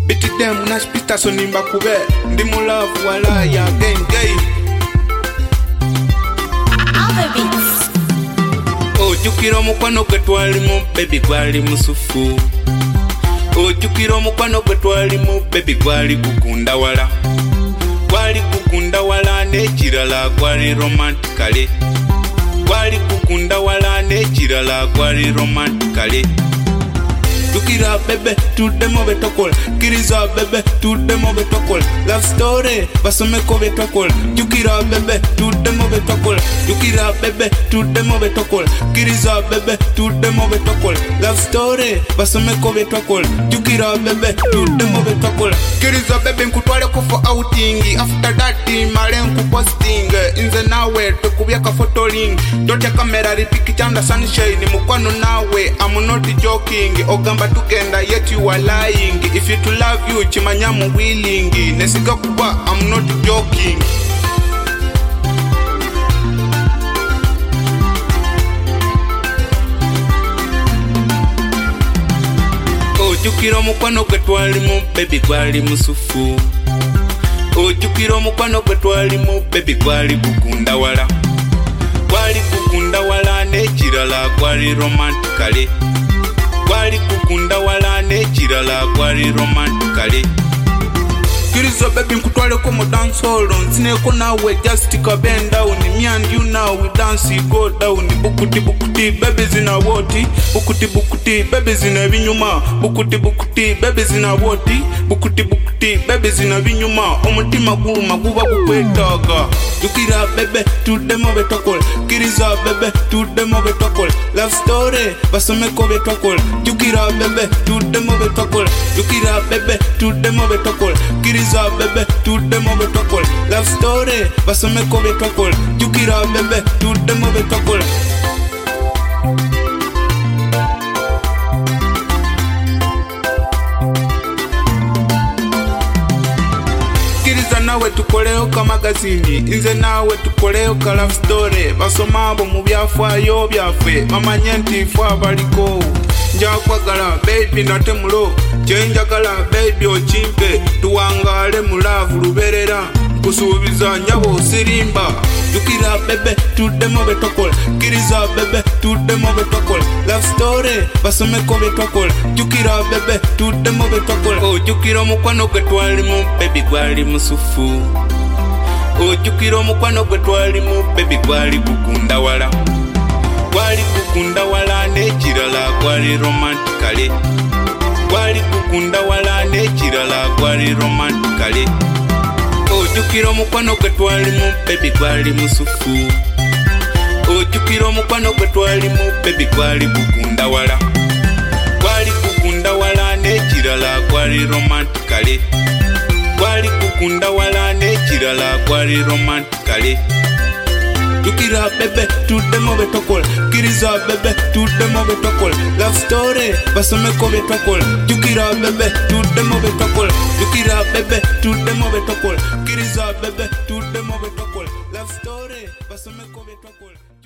Biti dem unashpita so nimba kube. Ndi mu love wala ya gang gay. Other beats. Ojukira omukwano gwe twalimu baby gwali musufu. Ojukira omukwano gwe twalimu baby gwali gukunda wala. Gwali gukunda wala n'ekirala gwali romantically. Gwali gukunda wala n'ekirala gwali romantically. Jukira bebe tudemo betokol. Kiriza bebe tudemo betokol. Love story basomeko betokol. Jukira bebe tudemo betokol. Jukira bebe tudemo betokol. Kiriza bebe tudemo betokol. Love story basomeko betokol. Jukira bebe tudemo betokol. Kiriza bebe nkutwale ko for outing. After that male nkuposting. Inze nawe tukubyaka photoling. Dote kamera ripikitanda sunshine. Mukwano nawe I'm not joking. Ogamba tugenda yet you are lying. If you to love you chimanyamu willing. Nesiga kuba I'm not joking. Ojukira omukwano gwe twalimu baby gwali musufu. Ojukira omukwano gwe twalimu baby gwali gukunda wala. Gwali gukunda wala n'ekirala gwali romantically. Gwali gukunda wala n'ekirala gwali romantically. Kiriza baby nkutwaleko mu dance hall. Nsineko nawe just bend down. Me and you now we dance go down. Bukuti bukuti baby zina woti. Bukuti bukuti baby zina binyuma. Bukuti bukuti baby zina woti. Bukuti bukuti baby zina binyuma. Omutima guma guba gukwetaga. Jukira bebe tudemo betokol. Kiriza bebe tudemo betokol. Love story basomeko betokol. Jukira bebe tudemo betokol. Jukira bebe tudemo betokol. Kiriza bebe tudemo betokol. Love story basomeko betokol. Jukira bebe tudemo betokol. Kiriza nawe tukoleo ka magazini. Inze nawe tukoleo ka love story. Basomabo mu byafaayo byaffe bamanye nti ffe abaliko. Njakwagala baby natemulo. Kyenjagala baby okimpe. Tuwangale mu love luberera. Nkusuubiza nyabo sirimba. Jukira bebe tudemo betokol. Kiriza bebe tudemo betokol. Love story basomeko betokol. Jukira bebe tudemo betokol. Ojukira omukwano gwe twalimu baby gwali musufu. Ojukira omukwano gwe twalimu baby gwali gukunda wala. Gwali gukunda wala n'ekirala gwali romantically. Gwali gukunda wala n'ekirala gwali romantically. Ojukira omukwano gwe twalimu baby gwali musufu. Ojukira omukwano gwe twalimu baby gwali gukunda wala. Gwali gukunda wala n'ekirala gwali romantically. Gwali gukunda wala n'ekirala gwali romantically. Jukira bebe tudemo betokol. Kiriza bebe tudemo betokol. Love story basomeko betokol. Jukira bebe tudemo betokol. Jukira bebe tudemo betokol. Kiriza bebe tudemo betokol. Love story basomeko betokol.